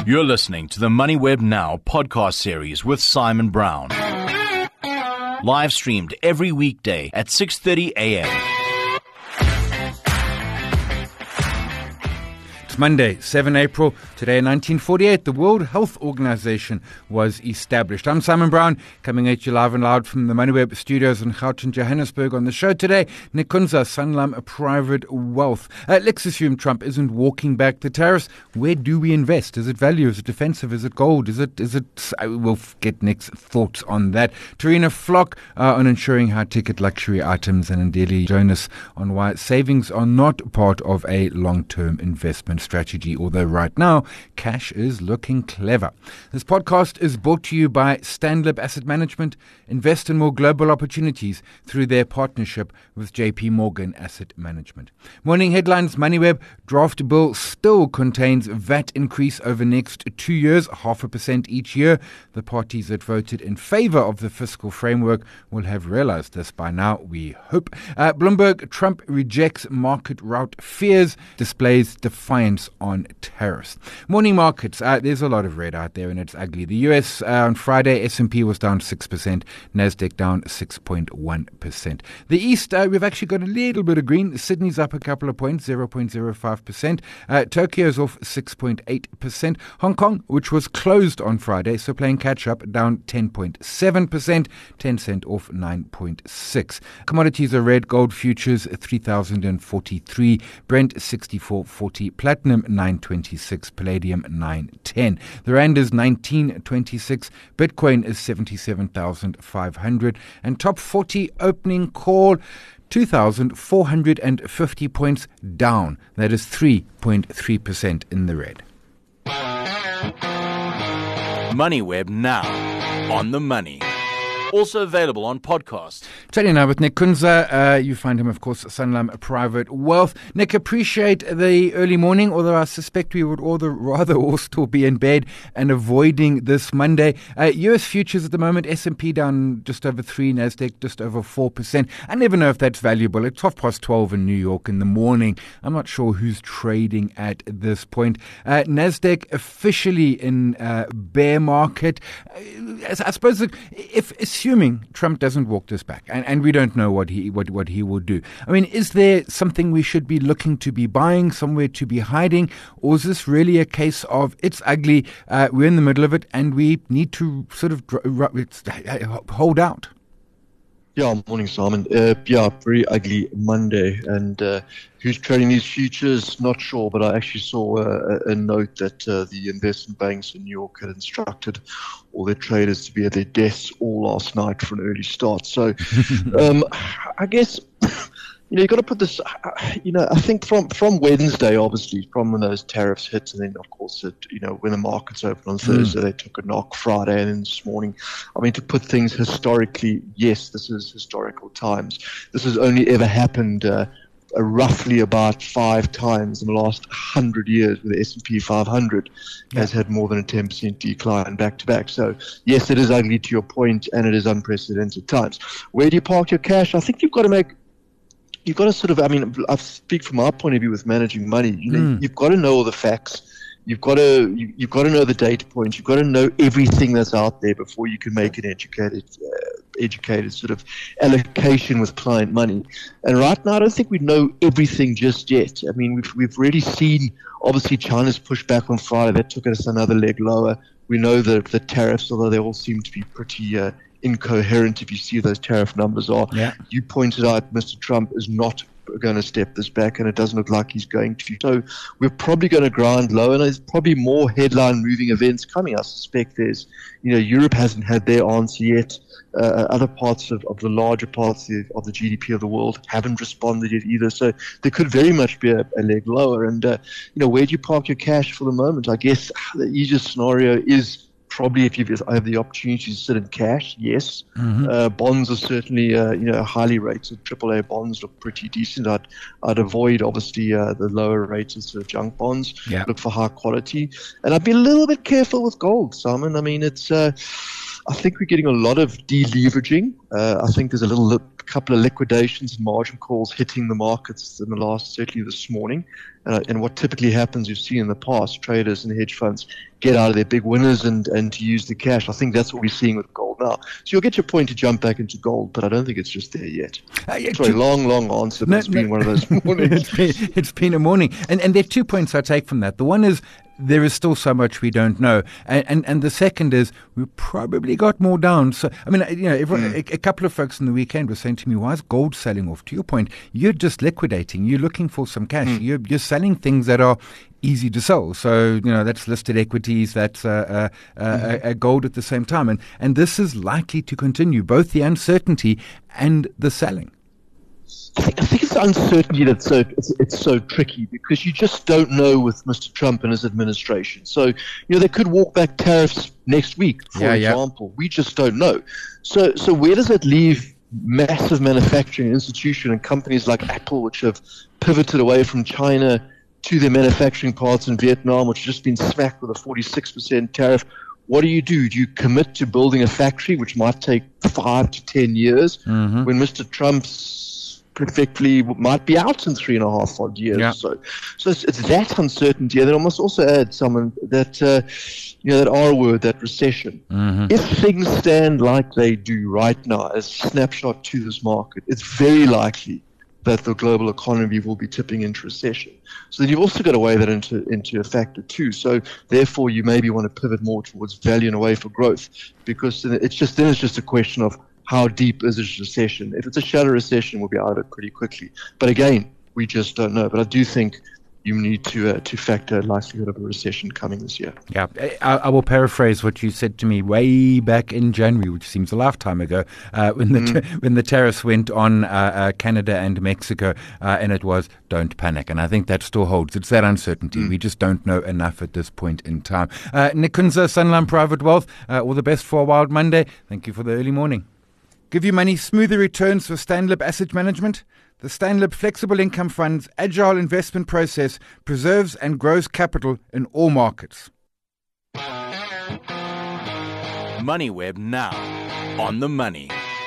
You're listening to the MoneyWeb Now podcast series with Simon Brown. Live streamed every weekday at 6:30 a.m. It's Monday, 7 April. Today in 1948, the World Health Organization was established. I'm Simon Brown, coming at you live and loud from the MoneyWeb studios in Gauteng, Johannesburg. On the show today, Nick Kunza, Sanlam Private Wealth. Let's assume Trump isn't walking back the tariffs. Where do we invest? Is it value? Is it defensive? Is it gold? Is it? We'll get Nick's thoughts on that. Tarina Flock on ensuring high-ticket luxury items, and Ndeli Jonas on why savings are not part of a long-term investment strategy, although right now cash is looking clever. This podcast is brought to you by Stanlib Asset Management. Invest in more global opportunities through their partnership with JP Morgan Asset Management. Morning headlines: MoneyWeb draft bill still contains VAT increase over next 2 years, 0.5% each year. The parties that voted in favor of the fiscal framework will have realized this by now, we hope. Bloomberg: Trump rejects market rout fears, displays defiance on tariffs. Morning markets. There's a lot of red out there and it's ugly. The US on Friday, S&P was down 6%, Nasdaq down 6.1%. The East, we've actually got a little bit of green. Sydney's up a couple of points, 0.05%. Tokyo's off 6.8%. Hong Kong, which was closed on Friday, so playing catch up, down 10.7%. Tencent off 9.6%. Commodities are red. Gold futures 3,043. Brent 64.40. Platinum 926, palladium 910. The rand is 1926, Bitcoin is 77,500, and top 40 opening call 2,450 points down. That is 3.3% in the red. MoneyWeb Now, on the money. Also available on podcast. Chatting now with Nick Kunza. You find him, of course, at Sanlam Private Wealth. Nick, appreciate the early morning, although I suspect we would rather all still be in bed and avoiding this Monday. US futures at the moment, S&P down just over 3%, Nasdaq just over 4%. I never know if that's valuable. It's 12:12 in New York in the morning. I'm not sure who's trading at this point. Nasdaq officially in bear market. I suppose if assuming Trump doesn't walk this back, and we don't know what he will do. I mean, is there something we should be looking to be buying, somewhere to be hiding, or is this really a case of it's ugly, we're in the middle of it, and we need to sort of hold out? Yeah, morning, Simon. Very ugly Monday. And who's trading these futures? Not sure, but I actually saw a note that the investment banks in New York had instructed all their traders to be at their desks all last night for an early start. So I guess, you've got to put this, I think from Wednesday, obviously, from when those tariffs hit, and then, of course, when the markets opened on Thursday, they took a knock Friday, and then this morning. I mean, to put things historically, yes, this is historical times. This has only ever happened roughly about 5 times in the last 100 years, where the S&P 500 has had more than a 10% decline back-to-back. So, yes, it is ugly to your point, and it is unprecedented times. Where do you park your cash? I think you've got to sort of, I speak from our point of view with managing money. You've got to know all the facts. You've got to know the data points. You've got to know everything that's out there before you can make an educated sort of allocation with client money. And right now, I don't think we know everything just yet. I mean, we've already seen, obviously, China's push back on Friday. That took us another leg lower. We know that the tariffs, although they all seem to be pretty incoherent if you see those tariff numbers are. Yeah. You pointed out Mr. Trump is not going to step this back, and it doesn't look like he's going to. So we're probably going to grind low, and there's probably more headline moving events coming. I suspect there's, Europe hasn't had their answer yet. Other parts of the larger parts of the GDP of the world haven't responded yet either. So there could very much be a leg lower. And, where do you park your cash for the moment? I guess the easiest scenario is probably if you have the opportunity to sit in cash, yes. Mm-hmm. Bonds are certainly, highly rated. AAA bonds look pretty decent. I'd avoid, obviously, the lower rated sort of junk bonds. Yeah. Look for high quality. And I'd be a little bit careful with gold, Simon. I mean, it's I think we're getting a lot of deleveraging. I think there's a couple of liquidations and margin calls hitting the markets in the last, certainly this morning. And what typically happens, you've seen in the past, traders and hedge funds get out of their big winners and to use the cash. I think that's what we're seeing with gold now. So you'll get your point to jump back into gold, but I don't think it's just there yet. Sorry, long answer, but it's been one of those mornings. It's been a morning. And there are 2 points I take from that. The one is there is still so much we don't know. And the second is we probably got more down. So, I mean, a couple of folks in the weekend were saying to me, why is gold selling off? To your point, you're just liquidating. You're looking for some cash. You're selling things that are easy to sell. So, that's listed equities, that's gold at the same time. And this is likely to continue, both the uncertainty and the selling. I think it's the uncertainty that's it's so tricky because you just don't know with Mr. Trump and his administration. So, they could walk back tariffs next week, for example. We just don't know. So where does it leave massive manufacturing institution and companies like Apple, which have pivoted away from China to their manufacturing parts in Vietnam, which has just been smacked with a 46% tariff? What do? Do you commit to building a factory, which might take 5 to 10 years, when Mr. Trump's perfectly might be out in 3.5 odd years? Yeah. So it's that uncertainty. And then I must also add someone that that R word, that recession. If things stand like they do right now, as a snapshot to this market, it's very likely that the global economy will be tipping into recession. So then you've also got to weigh that into a factor too. So therefore, you maybe want to pivot more towards value and away for growth, because then it's just a question of how deep is this recession. If it's a shallow recession, we'll be out of it pretty quickly. But again, we just don't know. But I do think you need to factor a likelihood of a recession coming this year. Yeah, I will paraphrase what you said to me way back in January, which seems a lifetime ago, when the tariffs went on Canada and Mexico, and it was, don't panic. And I think that still holds. It's that uncertainty. We just don't know enough at this point in time. Nick Kunze, Sanlam Private Wealth, all the best for a wild Monday. Thank you for the early morning. Give you money, smoother returns for Stanlib Asset Management. The Stanlib Flexible Income Fund's agile investment process preserves and grows capital in all markets. MoneyWeb now on the money.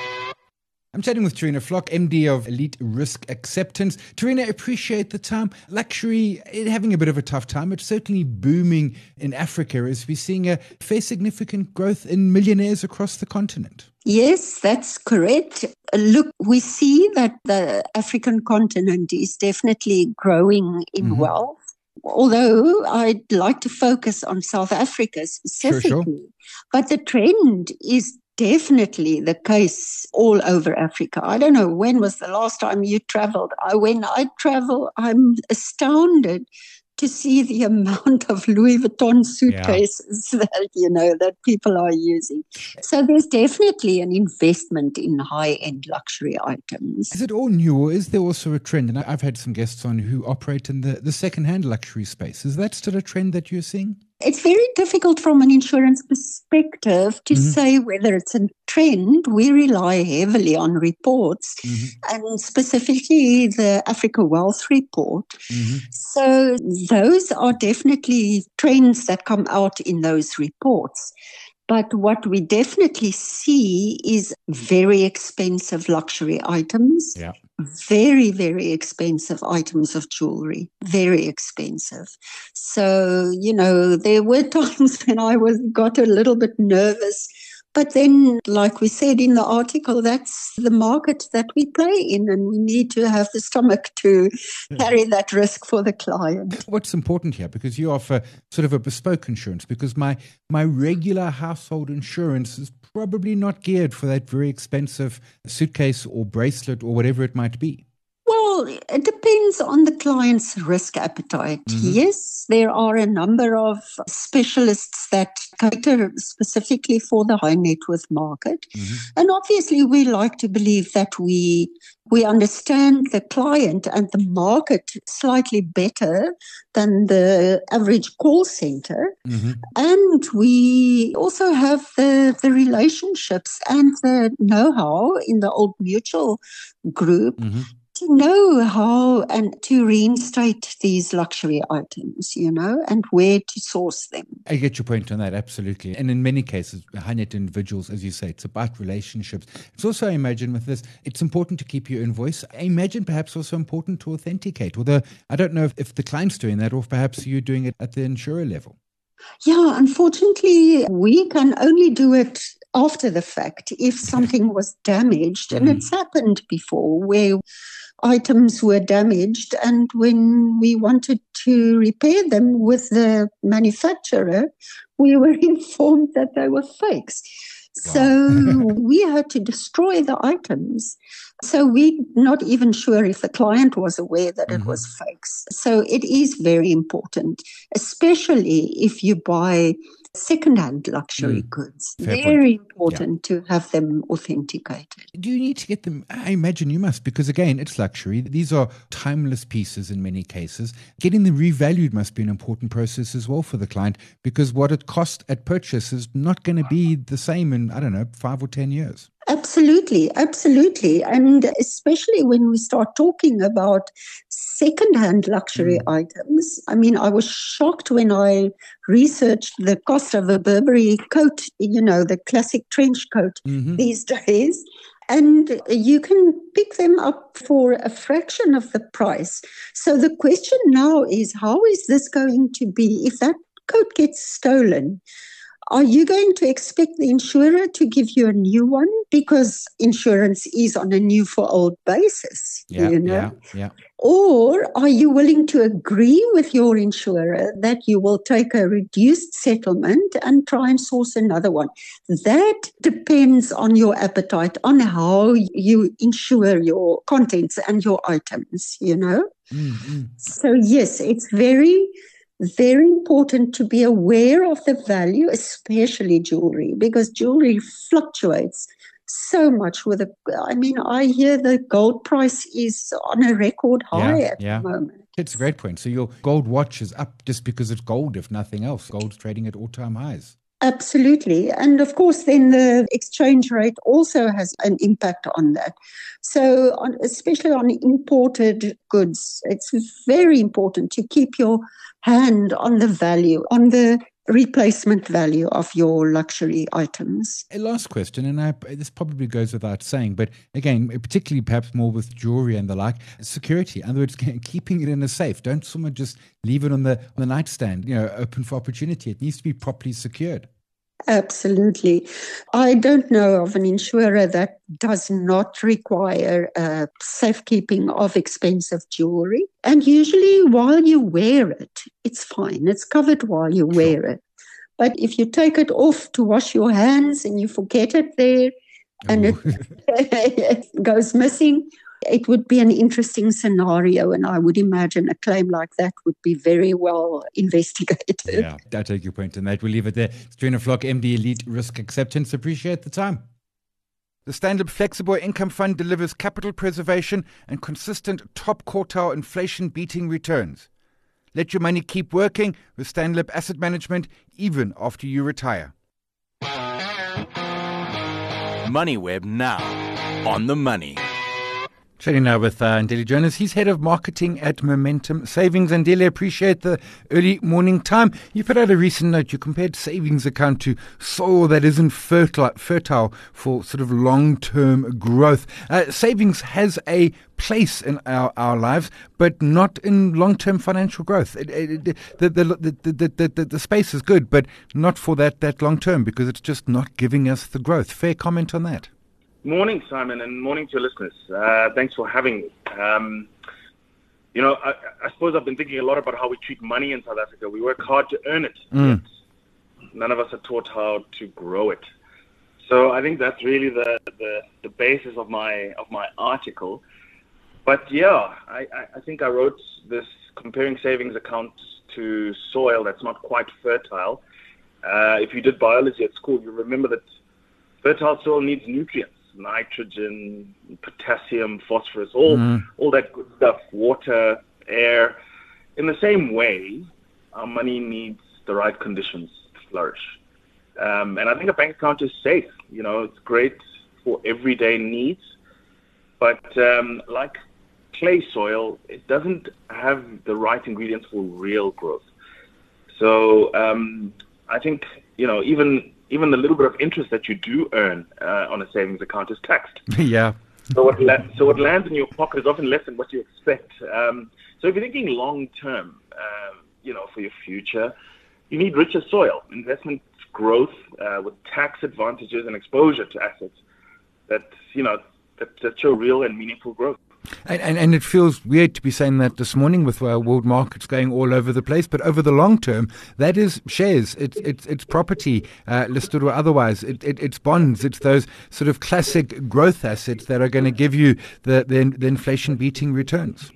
I'm chatting with Tarina Flock, MD of Elite Risk Acceptance. Tarina, appreciate the time. Luxury having a bit of a tough time. It's certainly booming in Africa as we're seeing a fair significant growth in millionaires across the continent. Yes, that's correct. Look, we see that the African continent is definitely growing in wealth. Although I'd like to focus on South Africa specifically. Sure. But the trend is definitely the case all over Africa. I don't know, when was the last time you traveled? When I travel, I'm astounded to see the amount of Louis Vuitton suitcases that people are using. So there's definitely an investment in high-end luxury items. Is it all new, or is there also a trend? And I've had some guests on who operate in the second-hand luxury space. Is that still a trend that you're seeing? It's very difficult from an insurance perspective to say whether it's a trend. We rely heavily on reports, and specifically the Africa Wealth Report. So those are definitely trends that come out in those reports. But what we definitely see is very expensive luxury items. Yeah. Very, very expensive items of jewelry. Very expensive. So, there were times when I got a little bit nervous. But then, like we said in the article, that's the market that we play in, and we need to have the stomach to carry that risk for the client. What's important here, because you offer sort of a bespoke insurance, because my regular household insurance is probably not geared for that very expensive suitcase or bracelet or whatever it might be. Well, it depends on the client's risk appetite. Yes, there are a number of specialists that cater specifically for the high net worth market. And obviously, we like to believe that we understand the client and the market slightly better than the average call center. And we also have the relationships and the know-how in the Old Mutual Group to know how and to reinstate these luxury items, and where to source them. I get your point on that, absolutely. And in many cases, high net individuals, as you say, it's about relationships. It's also, I imagine, with this, it's important to keep your invoice. I imagine perhaps also important to authenticate, although I don't know if the client's doing that or if perhaps you're doing it at the insurer level. Yeah, unfortunately, we can only do it after the fact if something was damaged. And it's happened before where items were damaged, and when we wanted to repair them with the manufacturer, we were informed that they were fakes. Wow. So we had to destroy the items. So we're not even sure if the client was aware that it was fakes. So it is very important, especially if you buy second-hand luxury goods. Very important to have them authenticated. Do you need to get them? I imagine you must, because again, it's luxury. These are timeless pieces in many cases. Getting them revalued must be an important process as well for the client, because what it cost at purchase is not going to be the same in, 5 or 10 years. Absolutely, absolutely. And especially when we start talking about second-hand luxury items. I mean, I was shocked when I researched the cost of a Burberry coat, the classic trench coat these days. And you can pick them up for a fraction of the price. So the question now is, how is this going to be if that coat gets stolen? Are you going to expect the insurer to give you a new one? Because insurance is on a new for old basis, Yeah. Or are you willing to agree with your insurer that you will take a reduced settlement and try and source another one? That depends on your appetite, on how you insure your contents and your items, So yes, it's very important to be aware of the value, especially jewelry, because jewelry fluctuates so much I hear the gold price is on a record high at the moment. It's a great point. So your gold watch is up just because it's gold, if nothing else. Gold's trading at all-time highs. Absolutely. And of course, then the exchange rate also has an impact on that. So especially on imported goods, it's very important to keep your hand on the value, on the replacement value of your luxury items. A last question, and this probably goes without saying, but again, particularly perhaps more with jewelry and the like, security. In other words, keeping it in a safe. Don't someone just leave it on the nightstand, open for opportunity. It needs to be properly secured. Absolutely. I don't know of an insurer that does not require safekeeping of expensive jewelry. And usually while you wear it, it's fine. It's covered while you wear it. But if you take it off to wash your hands and you forget it there and it goes missing, it would be an interesting scenario, and I would imagine a claim like that would be very well investigated. Yeah, I take your point on that. We'll leave it there. It's Trina Flock, MD Elite Risk Acceptance. Appreciate the time. The STANLIB Flexible Income Fund delivers capital preservation and consistent top quartile inflation-beating returns. Let your money keep working with STANLIB Asset Management even after you retire. MoneyWeb now on the money. Chatting now with Ndeli Jonas. He's head of marketing at Momentum Savings. Ndeli, appreciate the early morning time. You put out a recent note. You compared savings account to soil that isn't fertile for sort of long-term growth. Savings has a place in our lives, but not in long-term financial growth. The space is good, but not for that long-term, because it's just not giving us the growth. Fair comment on that? Morning, Simon, and morning to your listeners. Thanks for having me. I suppose I've been thinking a lot about how we treat money in South Africa. We work hard to earn it. Yet none of us are taught how to grow it. So I think that's really the basis of my article. But I think I wrote this comparing savings accounts to soil that's not quite fertile. If you did biology at school, you remember that fertile soil needs nutrients. Nitrogen, potassium, phosphorus, all that good stuff, water, air. In the same way, our money needs the right conditions to flourish. And I think a bank account is safe. It's great for everyday needs. But like clay soil, it doesn't have the right ingredients for real growth. So I think, even the little bit of interest that you do earn on a savings account is taxed. Yeah. So what lands in your pocket is often less than what you expect. So if you're thinking long term, for your future, you need richer soil, investment growth with tax advantages and exposure to assets that show real and meaningful growth. And it feels weird to be saying that this morning with world markets going all over the place, but over the long term, that is shares, it's property, listed or otherwise, it's bonds, it's those sort of classic growth assets that are going to give you the inflation-beating returns.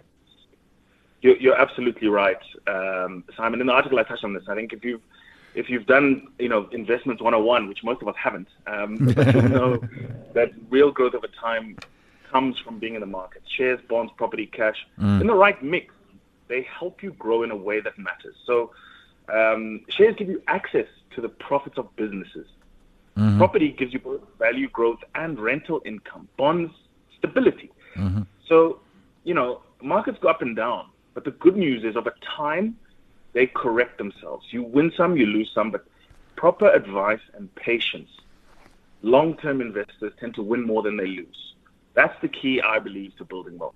You're absolutely right, Simon. In the article I touched on this. I think if you've done investments 101, which most of us haven't, but you'll know that real growth over time comes from being in the market. Shares, bonds, property, cash. In the right mix, they help you grow in a way that matters. So shares give you access to the profits of businesses. Mm-hmm. Property gives you both value growth and rental income. Bonds, stability. Mm-hmm. So, markets go up and down. But the good news is over time, they correct themselves. You win some, you lose some, but proper advice and patience. Long-term investors tend to win more than they lose. That's the key, I believe, to building wealth.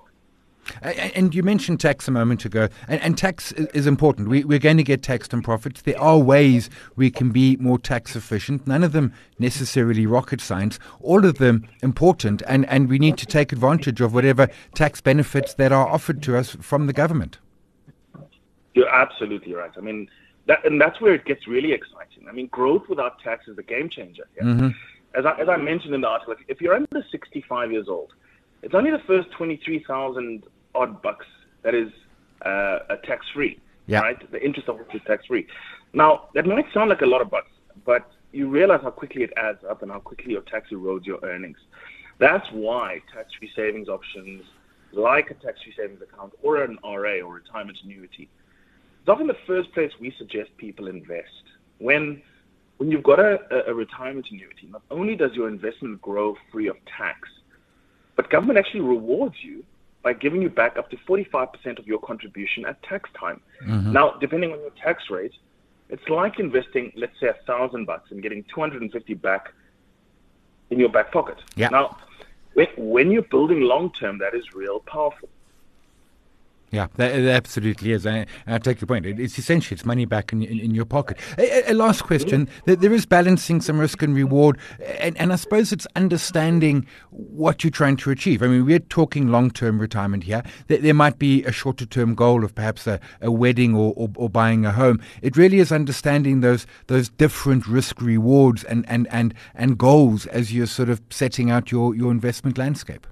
And you mentioned tax a moment ago, and tax is important. We're going to get taxed on profits. There are ways we can be more tax efficient. None of them necessarily rocket science. All of them important, and we need to take advantage of whatever tax benefits that are offered to us from the government. You're absolutely right. I mean, that's where it gets really exciting. I mean, growth without tax is a game changer. Yeah? Mm-hmm. As I mentioned in the article, if you're under 65 years old, it's only the first 23,000 odd bucks that is tax-free, right? The interest of which is tax-free. Now, that might sound like a lot of bucks, but you realize how quickly it adds up and how quickly your tax erodes your earnings. That's why tax-free savings options, like a tax-free savings account or an RA or retirement annuity, it's often the first place we suggest people invest. When you've got a retirement annuity, not only does your investment grow free of tax, but government actually rewards you by giving you back up to 45% of your contribution at tax time. Mm-hmm. Now, depending on your tax rate, it's like investing, let's say, $1,000 and getting $250 back in your back pocket. Yeah. Now, when you're building long-term, that is real powerful. Yeah, that absolutely is. I take your point. It's essentially it's money back in your pocket. A last question. There is balancing some risk and reward, and I suppose it's understanding what you're trying to achieve. I mean, we're talking long-term retirement here. There might be a shorter-term goal of perhaps a wedding or buying a home. It really is understanding those different risk rewards and goals as you're sort of setting out your investment landscape.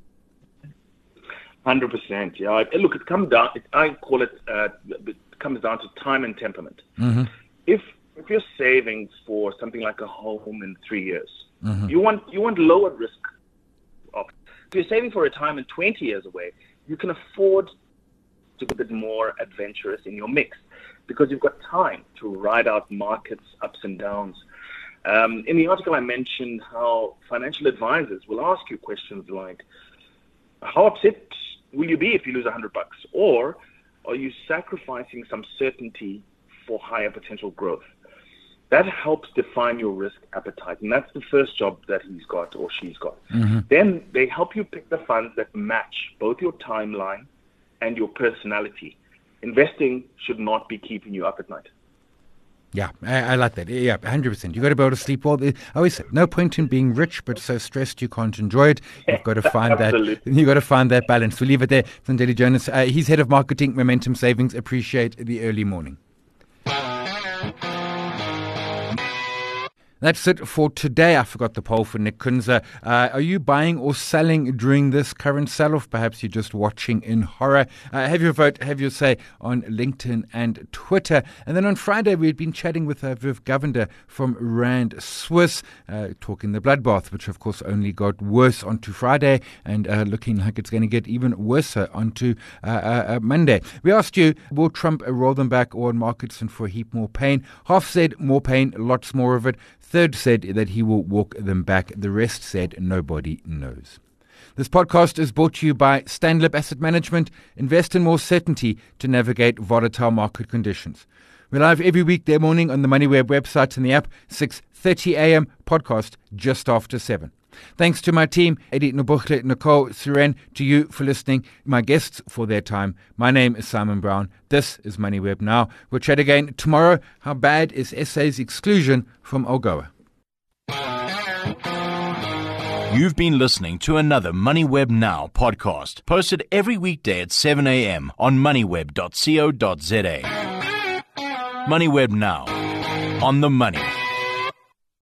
100%. Yeah. Look, it comes down. I call it. It comes down to time and temperament. Mm-hmm. If you're saving for something like a home in 3 years, mm-hmm. you want lower risk. If you're saving for retirement 20 years away, you can afford to be a bit more adventurous in your mix because you've got time to ride out markets ups and downs. In the article, I mentioned how financial advisors will ask you questions like, how upset will you be if you lose $100? Or are you sacrificing some certainty for higher potential growth? That helps define your risk appetite. And that's the first job that he's got or she's got. Mm-hmm. Then they help you pick the funds that match both your timeline and your personality. Investing should not be keeping you up at night. Yeah, I like that. Yeah, 100%. You've got to be able to sleep well. I always say, no point in being rich, but so stressed you can't enjoy it. You've got to find that. You've got to find that balance. We'll leave it there. Zandeli Jonas, he's head of marketing, Momentum Savings. Appreciate the early morning. That's it for today. I forgot the poll for Nick Kunza. Are you buying or selling during this current sell-off? Perhaps you're just watching in horror. Have your vote, have your say on LinkedIn and Twitter. And then on Friday, we had been chatting with Viv Govender from Rand Swiss, talking the bloodbath, which of course only got worse onto Friday and looking like it's going to get even worse onto Monday. We asked you, will Trump roll them back or on markets and for a heap more pain? Half said more pain, lots more of it. Third said that he will walk them back. The rest said nobody knows. This podcast is brought to you by Stanlib Asset Management. Invest in more certainty to navigate volatile market conditions. We're live every weekday morning on the MoneyWeb website and the app, 6:30 a.m. podcast just after 7. Thanks to my team, Eddie Nobuchle, Nicole, Suren, to you for listening, my guests for their time. My name is Simon Brown. This is MoneyWeb Now. We'll chat again tomorrow. How bad is SA's exclusion from AGOA? You've been listening to another MoneyWeb Now podcast, posted every weekday at 7 a.m. on moneyweb.co.za. MoneyWeb Now, on the money.